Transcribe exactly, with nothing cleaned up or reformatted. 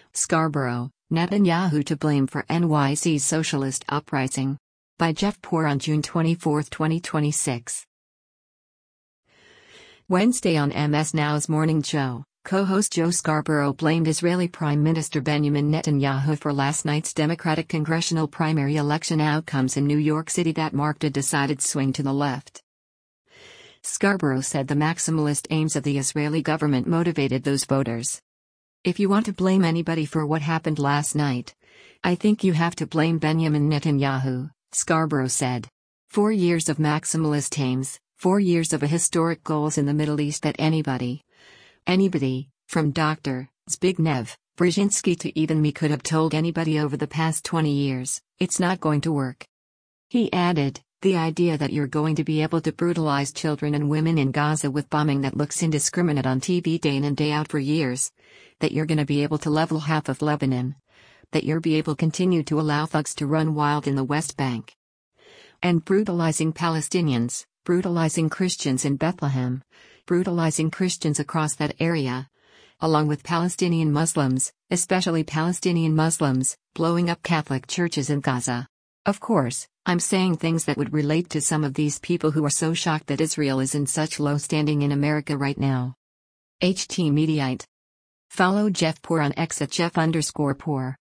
Scarborough, Netanyahu to blame for N Y C's socialist uprising. By Jeff Poor on June twenty-fourth, twenty twenty-six. Wednesday on M S Now's Morning Joe, co-host Joe Scarborough blamed Israeli Prime Minister Benjamin Netanyahu for last night's Democratic congressional primary election outcomes in New York City that marked a decided swing to the left. Scarborough said the maximalist aims of the Israeli government motivated those voters. If you want to blame anybody for what happened last night, I think you have to blame Benjamin Netanyahu, Scarborough said. Four years of maximalist aims, four years of a historic goals in the Middle East that anybody, anybody, from Doctor Zbigniew Brzezinski to even me could have told anybody over the past twenty years, it's not going to work. He added, the idea that you're going to be able to brutalize children and women in Gaza with bombing that looks indiscriminate on T V day in and day out for years, that you're going to be able to level half of Lebanon, that you'll be able to continue to allow thugs to run wild in the West Bank, and brutalizing Palestinians, brutalizing Christians in Bethlehem, brutalizing Christians across that area, along with Palestinian Muslims, especially Palestinian Muslims, blowing up Catholic churches in Gaza. Of course, I'm saying things that would relate to some of these people who are so shocked that Israel is in such low standing in America right now. H T Mediaite. Follow Jeff Poor on X at Jeff underscore Poor.